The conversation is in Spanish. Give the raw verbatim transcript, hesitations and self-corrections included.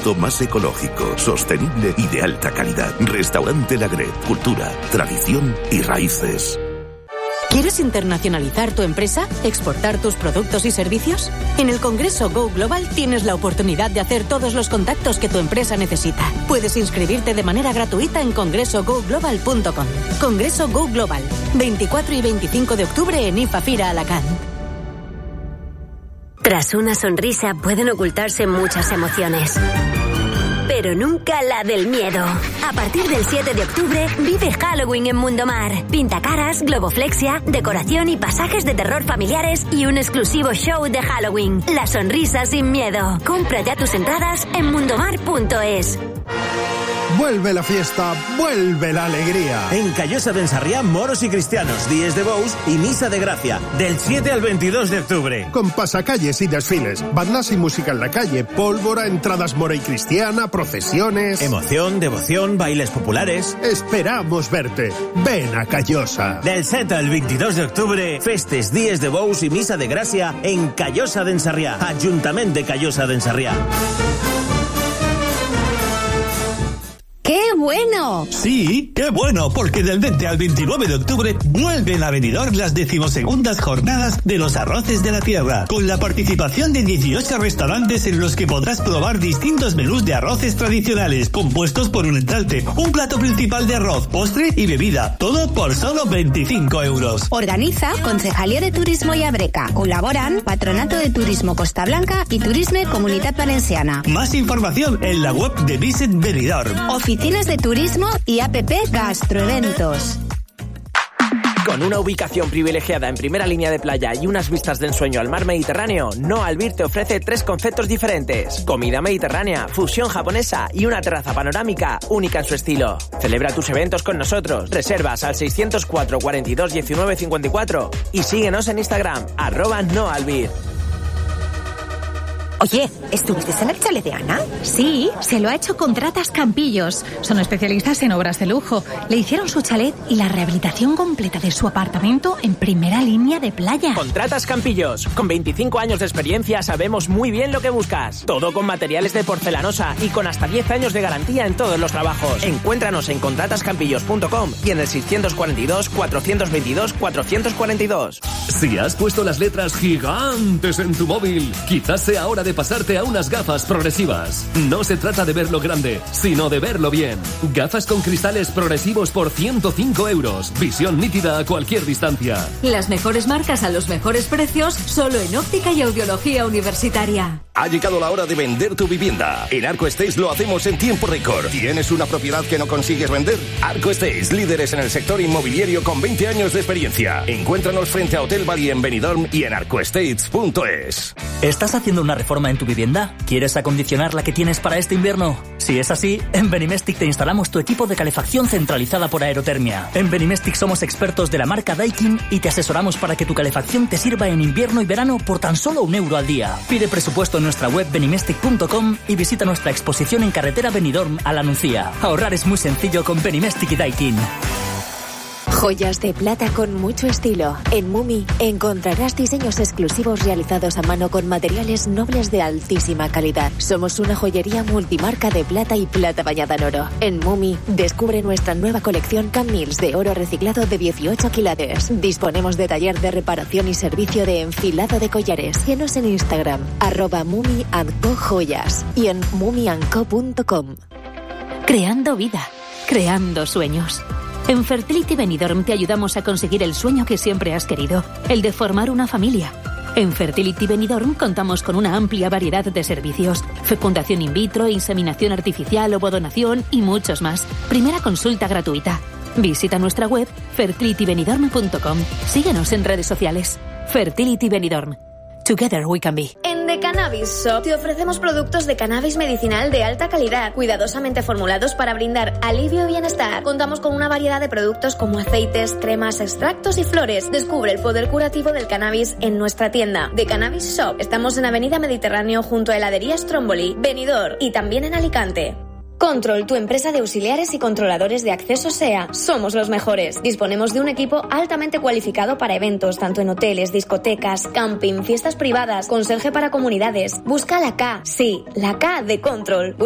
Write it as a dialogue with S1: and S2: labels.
S1: producto más ecológico, sostenible y de alta calidad. Restaurante La Gret. Cultura, tradición y raíces.
S2: ¿Quieres internacionalizar tu empresa? ¿Exportar tus productos y servicios? En el Congreso Go Global tienes la oportunidad de hacer todos los contactos que tu empresa necesita. Puedes inscribirte de manera gratuita en congreso go global punto com. Congreso Go Global, veinticuatro y veinticinco de octubre en IFAFIRA Alacant.
S3: Tras una sonrisa pueden ocultarse muchas emociones, pero nunca la del miedo. A partir del siete de octubre, vive Halloween en Mundomar. Pintacaras, globoflexia, decoración y pasajes de terror familiares y un exclusivo show de Halloween. La sonrisa sin miedo. Compra ya tus entradas en mundomar punto es.
S4: Vuelve la fiesta, vuelve la alegría.
S5: En Callosa de Ensarriá, moros y cristianos, días de bous y misa de gracia, del siete al veintidós de octubre.
S4: Con pasacalles y desfiles, bandas y música en la calle, pólvora, entradas mora y cristiana, procesiones...
S5: Emoción, devoción, bailes populares...
S4: Esperamos verte. Ven a Callosa.
S5: Del siete al veintidós de octubre, festes, días de bous y misa de gracia en Callosa de Ensarriá, Ayuntamiento de Callosa de Ensarriá.
S6: ¡Qué bueno!
S7: Sí, qué bueno, porque del veinte al veintinueve de octubre vuelven a Benidorm las decimosegundas jornadas de los arroces de la tierra, con la participación de dieciocho restaurantes en los que podrás probar distintos menús de arroces tradicionales, compuestos por un entrante, un plato principal de arroz, postre y bebida, todo por solo veinticinco euros.
S6: Organiza Concejalía de Turismo y Abreca. Colaboran Patronato de Turismo Costa Blanca y Turisme Comunitat Valenciana.
S7: Más información en la web de Visit Benidorm.
S6: Oficinas de turismo y app Gastroeventos.
S8: Con una ubicación privilegiada en primera línea de playa y unas vistas de ensueño al mar Mediterráneo, No Albir te ofrece tres conceptos diferentes: comida mediterránea, fusión japonesa y una terraza panorámica única en su estilo. Celebra tus eventos con nosotros. Reservas al seiscientos cuatro, cuarenta y dos, diecinueve, cincuenta y cuatro y síguenos en Instagram, arroba No Albir.
S9: Oye, ¿estuviste en el chalet de Ana?
S10: Sí, se lo ha hecho Contratas Campillos. Son especialistas en obras de lujo. Le hicieron su chalet y la rehabilitación completa de su apartamento en primera línea de playa.
S8: Contratas Campillos. Con veinticinco años de experiencia sabemos muy bien lo que buscas. Todo con materiales de porcelanosa y con hasta diez años de garantía en todos los trabajos. Encuéntranos en contratas campillos punto com y en el seiscientos cuarenta y dos, cuatrocientos veintidós, cuatrocientos cuarenta y dos.
S11: Si has puesto las letras gigantes en tu móvil, quizás sea hora de pasarte a unas gafas progresivas. No se trata de verlo grande, sino de verlo bien. Gafas con cristales progresivos por ciento cinco euros. Visión nítida a cualquier distancia.
S12: Las mejores marcas a los mejores precios, solo en Óptica y Audiología Universitaria.
S13: Ha llegado la hora de vender tu vivienda. En Arco Estates lo hacemos en tiempo récord. ¿Tienes una propiedad que no consigues vender? Arco Estates, líderes en el sector inmobiliario con veinte años de experiencia. Encuéntranos frente a Hotel Bali en Benidorm y en arco estates punto es.
S14: ¿Estás haciendo una reforma en tu vivienda? ¿Quieres acondicionar la que tienes para este invierno? Si es así, en Benimestic te instalamos tu equipo de calefacción centralizada por aerotermia. En Benimestic somos expertos de la marca Daikin y te asesoramos para que tu calefacción te sirva en invierno y verano por tan solo un euro al día. Pide presupuesto en nuestra web benimestic punto com y visita nuestra exposición en carretera Benidorm a La Nucía. Ahorrar es muy sencillo con Benimestic y Daikin.
S15: Joyas de plata con mucho estilo. En Mumi encontrarás diseños exclusivos realizados a mano con materiales nobles de altísima calidad. Somos una joyería multimarca de plata y plata bañada en oro. En Mumi descubre nuestra nueva colección Camils de oro reciclado de dieciocho quilates. Disponemos de taller de reparación y servicio de enfilado de collares. Síguenos en Instagram, arroba Mumi and Co Joyas y en mumi and co punto com.
S2: Creando vida, creando sueños. En Fertility Benidorm te ayudamos a conseguir el sueño que siempre has querido, el de formar una familia. En Fertility Benidorm contamos con una amplia variedad de servicios: fecundación in vitro, inseminación artificial, ovodonación y muchos más. Primera consulta gratuita. Visita nuestra web fertility benidorm punto com. Síguenos en redes sociales. Fertility Benidorm. Together we can be.
S16: En The Cannabis Shop te ofrecemos productos de cannabis medicinal de alta calidad, cuidadosamente formulados para brindar alivio y bienestar. Contamos con una variedad de productos como aceites, cremas, extractos y flores. Descubre el poder curativo del cannabis en nuestra tienda. The Cannabis Shop. Estamos en Avenida Mediterráneo junto a heladería Stromboli, Benidorm y también en Alicante. Control, tu empresa de auxiliares y controladores de acceso S E A. Somos los mejores. Disponemos de un equipo altamente cualificado para eventos, tanto en hoteles, discotecas, camping, fiestas privadas, conserje para comunidades. Busca la K, sí, la K de Control.